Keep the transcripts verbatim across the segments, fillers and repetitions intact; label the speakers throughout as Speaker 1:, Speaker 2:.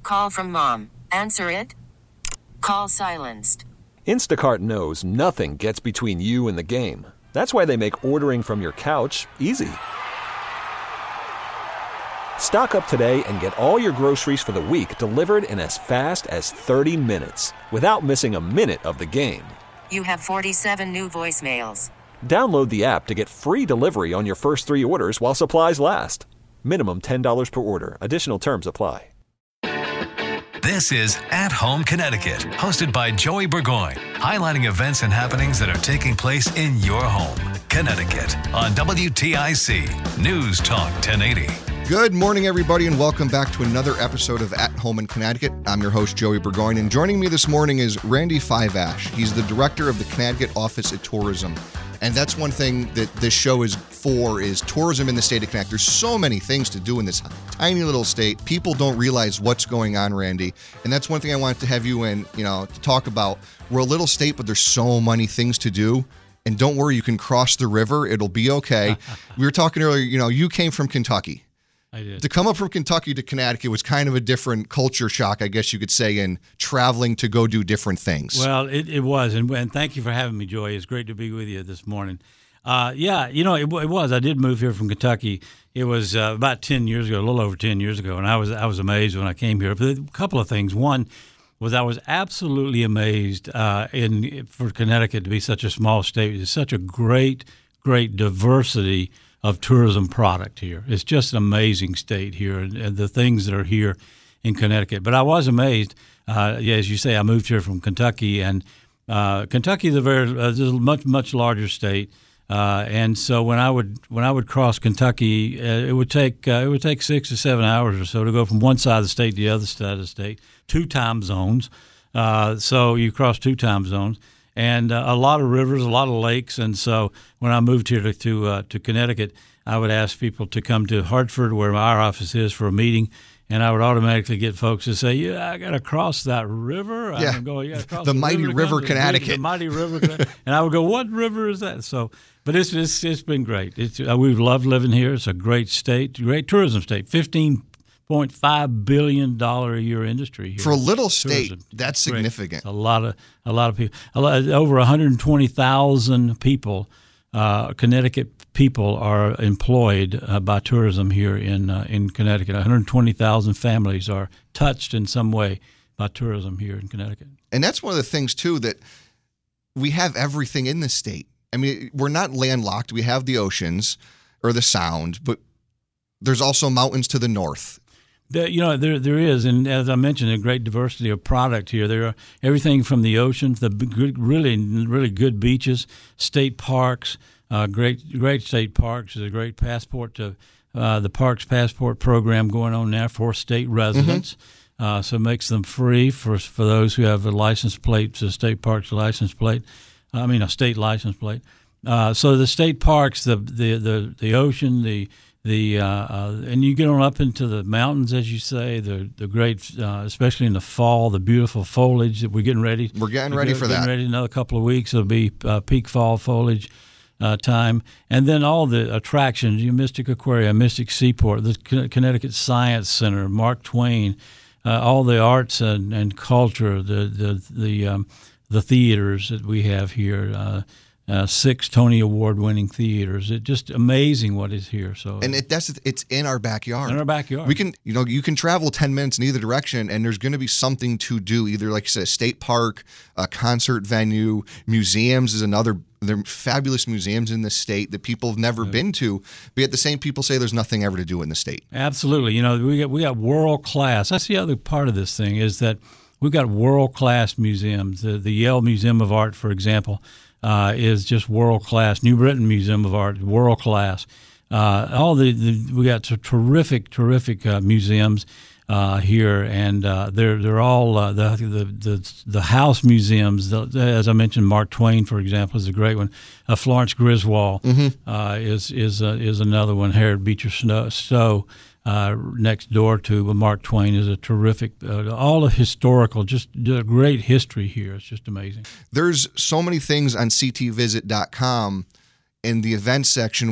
Speaker 1: call from mom. Answer it. Call silenced.
Speaker 2: Instacart knows nothing gets between you and the game. That's why they make ordering from your couch easy. Stock up today and get all your groceries for the week delivered in as fast as thirty minutes without missing a minute of the game.
Speaker 1: You have forty-seven new voicemails.
Speaker 2: Download the app to get free delivery on your first three orders while supplies last. Minimum ten dollars per order. Additional terms apply.
Speaker 3: This is At Home Connecticut, hosted by Joey Burgoyne, highlighting events and happenings that are taking place in your home, Connecticut, on W T I C News Talk ten eighty.
Speaker 4: Good morning, everybody, and welcome back to another episode of At Home in Connecticut. I'm your host, Joey Burgoyne, and joining me this morning is Randy Fiveash. He's the director of the Connecticut Office of Tourism. And that's one thing that this show is for, is tourism in the state of Connecticut. There's so many things to do in this tiny little state. People don't realize what's going on, Randy. And that's one thing I wanted to have you in, you know, to talk about. We're a little state, but there's so many things to do. And don't worry, you can cross the river. It'll be okay. We were talking earlier, you know, you came from Kentucky.
Speaker 5: I did.
Speaker 4: To come up from Kentucky to Connecticut was kind of a different culture shock, I guess you could say, in traveling to go do different things.
Speaker 5: Well, it, it was, and, and thank you for having me, Joy. It's great to be with you this morning. Uh, yeah, you know, it, it was. I did move here from Kentucky. It was uh, about ten years ago, a little over ten years ago, and I was I was amazed when I came here. But a couple of things. One was I was absolutely amazed uh, in for Connecticut to be such a small state. It's such a great, great diversity of tourism product here. It's just an amazing state here, and, and the things that are here in Connecticut. But I was amazed. Uh, yeah, as you say, I moved here from Kentucky, and uh, Kentucky is a very uh, is a much much larger state. Uh, and so when I would when I would cross Kentucky, uh, it would take uh, it would take six to seven hours or so to go from one side of the state to the other side of the state. Two time zones, uh, so you cross two time zones. And uh, a lot of rivers, a lot of lakes, and so when I moved here to to, uh, to Connecticut, I would ask people to come to Hartford, where our office is, for a meeting, and I would automatically get folks to say, "Yeah, I got to cross that river."
Speaker 4: Yeah,
Speaker 5: I would go, yeah, cross
Speaker 4: the,
Speaker 5: the
Speaker 4: mighty
Speaker 5: river,
Speaker 4: river,
Speaker 5: the,
Speaker 4: Connecticut.
Speaker 5: The mighty river, Connecticut. And I would go, "What river is that?" So, but it's it's, it's been great. It's uh, we've loved living here. It's a great state, great tourism state. Fifteen point five billion dollar a year industry here
Speaker 4: for a little state.
Speaker 5: Tourism.
Speaker 4: That's significant.
Speaker 5: A lot of a lot of people, a lot, over one hundred twenty thousand people, uh, Connecticut people are employed uh, by tourism here in uh, in Connecticut. one hundred twenty thousand families are touched in some way by tourism here in Connecticut.
Speaker 4: And that's one of the things too, that we have everything in the state. I mean, we're not landlocked. We have the oceans or the Sound, but there's also mountains to the north.
Speaker 5: The, you know, there there is, and as I mentioned, a great diversity of product here. There are everything from the ocean, the good, really, really good beaches, state parks, uh, great, great state parks. There's a great passport to uh, the Parks Passport program going on now for state residents. Mm-hmm. Uh, so it makes them free for for those who have a license plate, a state parks license plate. I mean, a state license plate. Uh, so the state parks, the the the, the ocean, the The uh, uh, and you get on up into the mountains, as you say, the the great, uh, especially in the fall, the beautiful foliage that we're getting ready.
Speaker 4: We're getting ready
Speaker 5: we're
Speaker 4: for
Speaker 5: getting
Speaker 4: that.
Speaker 5: Ready another couple of weeks. It'll be uh, peak fall foliage uh, time, and then all the attractions: your Mystic Aquarium, Mystic Seaport, the Connecticut Science Center, Mark Twain, uh, all the arts and, and culture, the the the um, the theaters that we have here. Uh, Uh, six Tony Award-winning theaters. It's just amazing what is here. So,
Speaker 4: and it, that's it's in our backyard.
Speaker 5: In our backyard,
Speaker 4: we can, you know, you can travel ten minutes in either direction, and there's going to be something to do. Either, like you said, a state park, a concert venue, museums is another. There are fabulous museums in the state that people have never yeah. been to, but yet the same people say there's nothing ever to do in the state.
Speaker 5: Absolutely, you know, we got we got world class. That's the other part of this thing, is that we've got world class museums. The, the Yale Museum of Art, for example. Uh, is just world class. New Britain Museum of Art, world class. Uh, all the, the we got terrific, terrific uh, museums uh, here, and uh, they're they're all uh, the, the the the house museums. The, as I mentioned, Mark Twain, for example, is a great one. Uh, Florence Griswold
Speaker 4: mm-hmm.
Speaker 5: uh, is is uh, is another one. Harriet Beecher Stowe. Uh, next door to Mark Twain is a terrific, uh, all the historical, just a great history here. It's just amazing.
Speaker 4: There's so many things on c t visit dot com in the events section where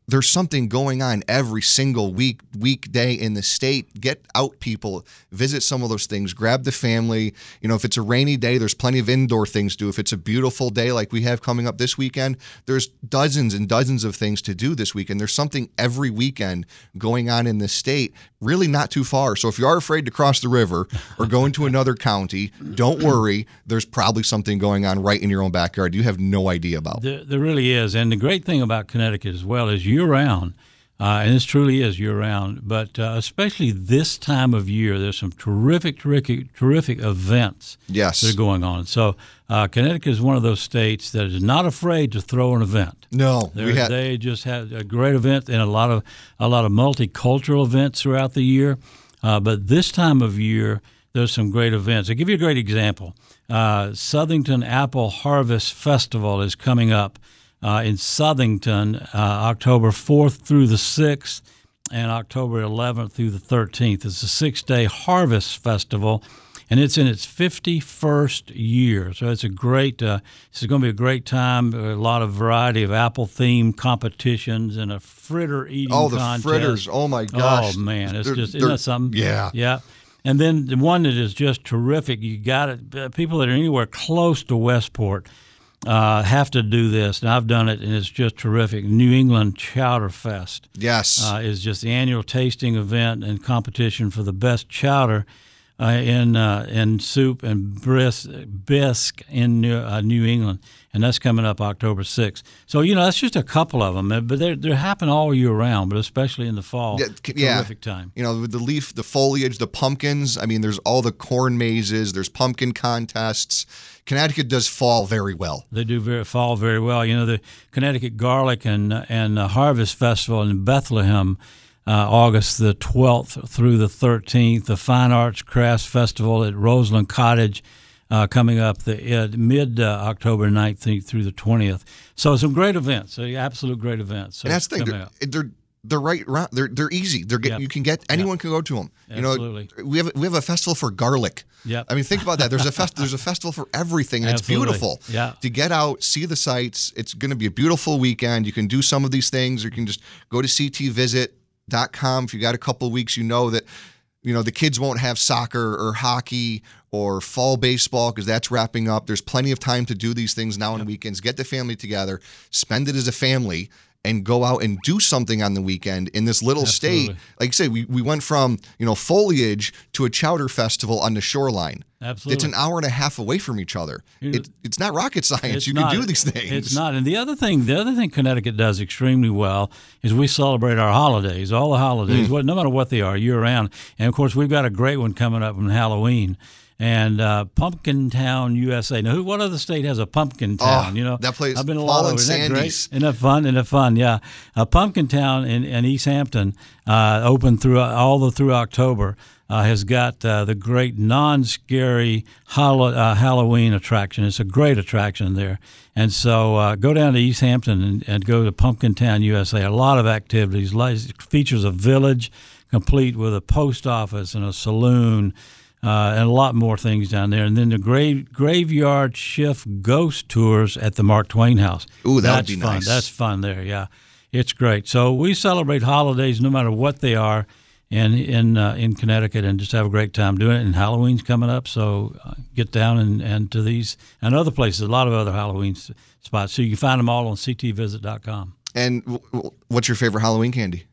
Speaker 4: there's something going on every single week, weekday in the state. Get out, people. Visit some of those things. Grab the family. You know, if it's a rainy day, there's plenty of indoor things to do. If it's a beautiful day like we have coming up this weekend, there's dozens and dozens of things to do this weekend. There's something every weekend going on in the state, really not too far. So if you are afraid to cross the river or go into another county, don't worry. There's probably something going on right in your own backyard you have no idea about.
Speaker 5: There, there really is. And the great thing about Connecticut as well is year-round, uh, and this truly is year-round, but uh, especially this time of year, there's some terrific, terrific, terrific events
Speaker 4: yes.
Speaker 5: that are going on. So uh, Connecticut is one of those states that is not afraid to throw an event.
Speaker 4: No,
Speaker 5: we had, they just had a great event and a lot of a lot of multicultural events throughout the year. Uh, but this time of year, there's some great events. I'll give you a great example. Uh, Southington Apple Harvest Festival is coming up uh, in Southington, uh, October fourth through the sixth and October eleventh through the thirteenth. It's a six-day harvest festival, and it's in its fifty-first year. So it's a great. Uh, it's going to be a great time. A lot of variety of apple-themed competitions and a fritter eating
Speaker 4: oh, the
Speaker 5: contest.
Speaker 4: fritters! Oh my gosh!
Speaker 5: Oh man, it's
Speaker 4: they're,
Speaker 5: just isn't that something?
Speaker 4: Yeah,
Speaker 5: yeah. And then the one that is just terrific. You got it. People that are anywhere close to Westport uh, have to do this, and I've done it, and it's just terrific. New England Chowder Fest.
Speaker 4: Yes,
Speaker 5: uh, is just the annual tasting event and competition for the best chowder uh, in uh, in soup and bris- bisque in New, uh, New England, and that's coming up October sixth. So you know that's just a couple of them, but they they happen all year round, but especially in the fall.
Speaker 4: Yeah, yeah.
Speaker 5: Terrific time.
Speaker 4: You know, with the leaf, the foliage, the pumpkins. I mean, there's all the corn mazes. There's pumpkin contests. Connecticut does fall very well.
Speaker 5: They do very fall very well. You know, the Connecticut Garlic and and uh, Harvest Festival in Bethlehem. Uh, August the twelfth through the thirteenth, the Fine Arts Crafts Festival at Roseland Cottage uh, coming up the uh, mid-October uh, nineteenth through the twentieth. So some great events, so absolute great events. So
Speaker 4: and that's the thing, they're, they're they're right around. They're they're easy. They're get,
Speaker 5: yep.
Speaker 4: you can get anyone
Speaker 5: yep.
Speaker 4: can go to them. You
Speaker 5: Absolutely.
Speaker 4: know, we have we have a festival for garlic.
Speaker 5: Yep.
Speaker 4: I mean, think about that. There's a fest, there's a festival for everything, and
Speaker 5: Absolutely.
Speaker 4: It's beautiful.
Speaker 5: Yeah.
Speaker 4: To get out, see the sights. It's going to be a beautiful weekend. You can do some of these things, or you can just go to c t visit dot com. If you got a couple of weeks, you know that you know the kids won't have soccer or hockey or fall baseball because that's wrapping up. There's plenty of time to do these things now on yep. weekends. Get the family together, spend it as a family, and go out and do something on the weekend in this little
Speaker 5: Absolutely.
Speaker 4: state. Like I said, we, we went from you know foliage to a chowder festival on the shoreline.
Speaker 5: Absolutely.
Speaker 4: It's an hour and a half away from each other. It, it's not rocket science. You
Speaker 5: not,
Speaker 4: can do these things.
Speaker 5: It's not. And the other thing, the other thing Connecticut does extremely well is we celebrate our holidays, all the holidays, mm. what, no matter what they are, year round. And of course, we've got a great one coming up on Halloween. And uh, Pumpkin Town, U S A. Now, who? What other state has a Pumpkin Town?
Speaker 4: Oh,
Speaker 5: you know,
Speaker 4: that place.
Speaker 5: I've been a
Speaker 4: Paul
Speaker 5: lot
Speaker 4: and
Speaker 5: over. Isn't that great?
Speaker 4: Sandy's.
Speaker 5: Isn't that fun? Isn't that fun? Yeah, uh, Pumpkin Town in, in East Hampton, uh, open through all the through October, uh, has got uh, the great non-scary Hall- uh, Halloween attraction. It's a great attraction there, and so uh, go down to East Hampton and, and go to Pumpkin Town, U S A. A lot of activities. It features a village complete with a post office and a saloon. Uh, and a lot more things down there. And then the grave, graveyard shift ghost tours at the Mark Twain House.
Speaker 4: Ooh, that
Speaker 5: That's
Speaker 4: would be
Speaker 5: fun.
Speaker 4: nice.
Speaker 5: That's fun there, yeah. It's great. So we celebrate holidays no matter what they are in in, uh, in Connecticut and just have a great time doing it. And Halloween's coming up, so uh, get down and, and to these and other places, a lot of other Halloween spots. So you can find them all on c t visit dot com.
Speaker 4: And w- w- what's your favorite Halloween candy?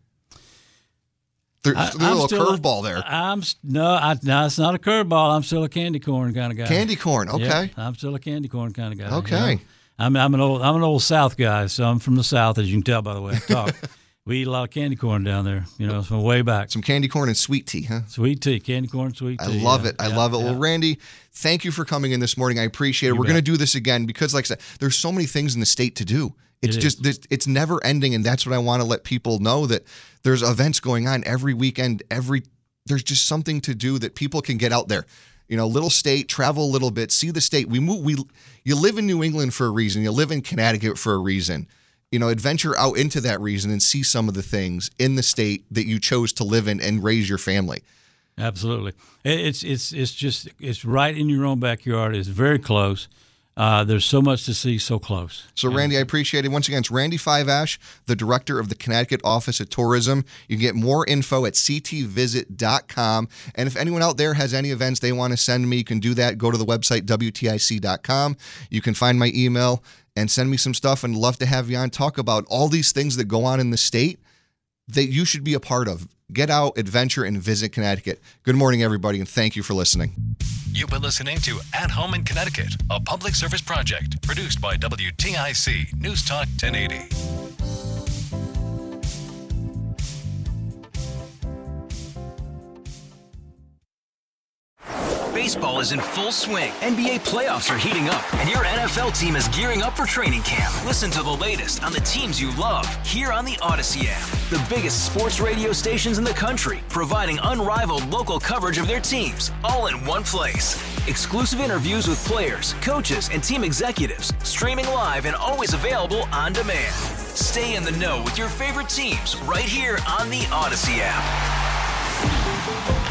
Speaker 4: There's
Speaker 5: I,
Speaker 4: a little
Speaker 5: still
Speaker 4: curveball
Speaker 5: a,
Speaker 4: there.
Speaker 5: I'm no, I, no, it's not a curveball. I'm still a candy corn kind of guy.
Speaker 4: Candy corn, okay.
Speaker 5: Yeah, I'm still a candy corn kind of guy.
Speaker 4: Okay.
Speaker 5: You know? I'm I'm an old I'm an old South guy, so I'm from the South, as you can tell by the way I talk. We eat a lot of candy corn down there, you know, from way back.
Speaker 4: Some candy corn and sweet tea, huh?
Speaker 5: Sweet tea, candy corn, sweet tea.
Speaker 4: I love
Speaker 5: yeah,
Speaker 4: it. I
Speaker 5: yeah,
Speaker 4: love it.
Speaker 5: yeah.
Speaker 4: Well, Randy, thank you for coming in this morning. I appreciate it.
Speaker 5: You
Speaker 4: We're going to
Speaker 5: bet.
Speaker 4: do this again because, like I said, there's so many things in the state to do. It's
Speaker 5: It
Speaker 4: just,
Speaker 5: is.
Speaker 4: it's never ending, and that's what I want to let people know, that there's events going on every weekend, every there's just something to do that people can get out there. You know, little state, travel a little bit, see the state. We move. We you live in New England for a reason. You live in Connecticut for a reason. You know, adventure out into that reason and see some of the things in the state that you chose to live in and raise your family.
Speaker 5: Absolutely, It- it's it's it's just it's right in your own backyard. It's very close. Uh, there's so much to see so close.
Speaker 4: So, Randy, I appreciate it. Once again, it's Randy Five Ash, the director of the Connecticut Office of Tourism. You can get more info at c t visit dot com. And if anyone out there has any events they want to send me, you can do that. Go to the website, w t i c dot com. You can find my email and send me some stuff, and love to have you on. Talk about all these things that go on in the state that you should be a part of. Get out, adventure, and visit Connecticut. Good morning, everybody, and thank you for listening.
Speaker 3: You've been listening to At Home in Connecticut, a public service project produced by W T I C News Talk ten eighty.
Speaker 6: Baseball is in full swing. N B A playoffs are heating up, and your N F L team is gearing up for training camp. Listen to the latest on the teams you love here on the Odyssey app. The biggest sports radio stations in the country, providing unrivaled local coverage of their teams, all in one place. Exclusive interviews with players, coaches, and team executives, streaming live and always available on demand. Stay in the know with your favorite teams right here on the Odyssey app.